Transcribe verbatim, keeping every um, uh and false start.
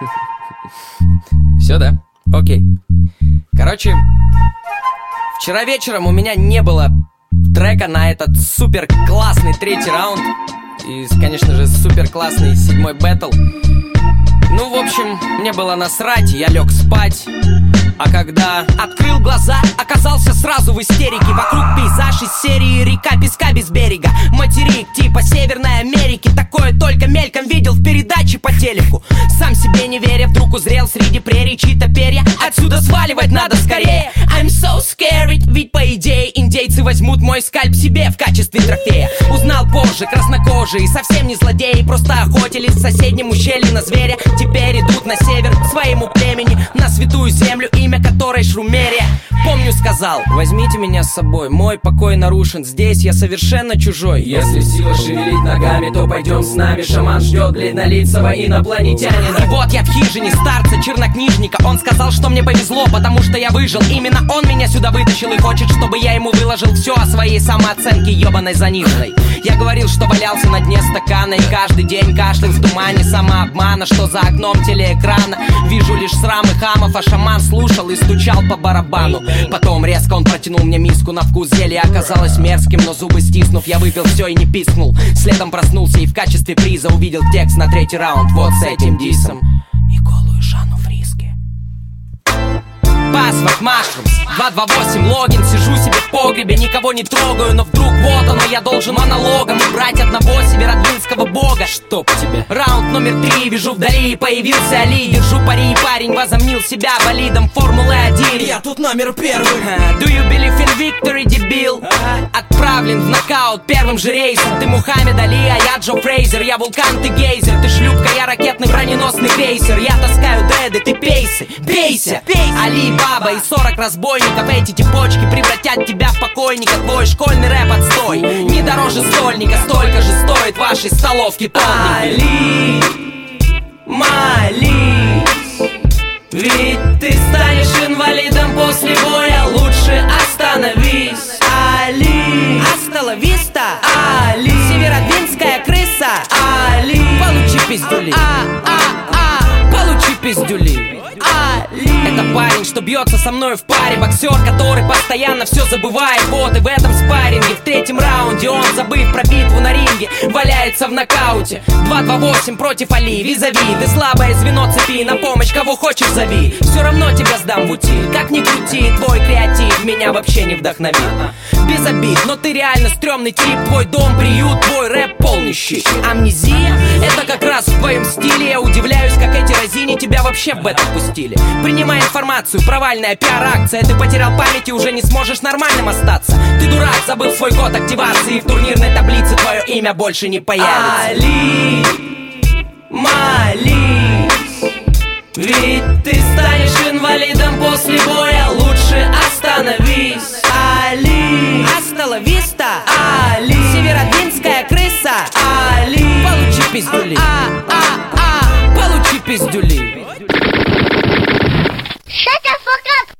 Все, да? Окей. Короче, вчера вечером у меня не было трека на этот супер классный третий раунд. И, конечно же, супер классный седьмой бэтл. Ну, в общем, мне было насрать, я лег спать. А когда открыл глаза, оказался сразу в истерике. Вокруг пейзаж из серии река песка без берега. Материк типа Северной Америки. Такое только мельком видел в передаче по телеку. Сам себе не веря, вдруг узрел среди прерий чьи-то перья. Отсюда сваливать надо скорее. I'm so scared, ведь по идее индейцы возьмут мой скальп себе в качестве трофея. Узнал позже, краснокожие, совсем не злодеи, просто охотились в соседнем ущелье на зверя. Теперь идут на север к своему племени, на святую землю, имя которой Шрумерия. Помню, сказал: возьмите меня с собой, мой покой нарушен, здесь я совершенно чужой. Если сила шевелить ногами, то пойдем с нами. Шаман ждет бледнолицего инопланетянина. И вот я в хижине старца, чернокнижника. Он сказал, что мне повезло, потому что я выжил. Именно он меня сюда вытащил и хочет, чтобы я ему выложил все о своей самооценке ебаной заниженной. Я говорил, что валялся на дне стакана и каждый день кашлял в тумане самообмана, что за окном телеэкрана вижу лишь срамы хамов, а шаман слушал и стучал по барабану. Потом резко он протянул мне миску, на вкус зелье оказалось мерзким, но зубы стиснув, я выпил все и не пискнул. Следом проснулся и в качестве приза увидел текст на третий раунд вот с этим дисом и голую Жанну Фриске. Password Mushrooms, два два восемь логин. Сижу себе в погребе, никого не трогаю, но вдруг вот оно, я должен монологом убрать одного северодвинского бога. Чтоб тебе. Раунд номер три, вижу вдали, появился Али. Держу пари, и парень возомнил себя болидом Формулы один. Я тут номер первый. Do you believe in victory, дебил? Отправлен в нокаут первым же рейсом. Ты Мухаммед Али, а я Джо Фрейзер. Я вулкан, ты гейзер, ты шлюпка, я ракетный броненосный крейсер. Я таскаю дреды, ты пейсы, бейся, Али Баба и сорок разбойников. Эти типочки превратят тебя в покойника. Твой школьный рэп отстой, не дороже стольника. Столько же стоит вашей столовки полдник. Али, молись, ведь ты станешь инвалидом после боя. Лучше остановись. Али, Hasta la vista, Али, северодвинская крыса. Али, Получи пиздюли, а, а, а, получи пиздюли. Али. Это парень, что бьется со мной в паре. Боксер, который постоянно все забывает. Вот и в этом спарринге, в третьем раунде он, забыв про битву на ринге, валяется в нокауте. Два два восемь против Али, визави. Ты слабое звено цепи, на помощь кого хочешь зови. Все равно тебя сдам в утиль. Как ни крути, твой креатив меня вообще не вдохновил. Без обид, но ты реально стрёмный тип. Твой дом, приют, твой рэп полный щит. Амнезия, это как раз в твоем стиле. Я удивляюсь, как эти разини тебя вообще в бета пустили. Принимай информацию, провальная пиар-акция. Ты потерял память и уже не сможешь нормальным остаться. Ты дурак, забыл свой код активации. В турнирной таблице твое имя больше не появится. Али, молись, ведь ты станешь инвалидом после боя. Лучше остановись. Али, Hasta la vista, Али, северодвинская крыса. Али, Получи пиздюли, а, а, а. получи пиздюли. Shut the fuck up!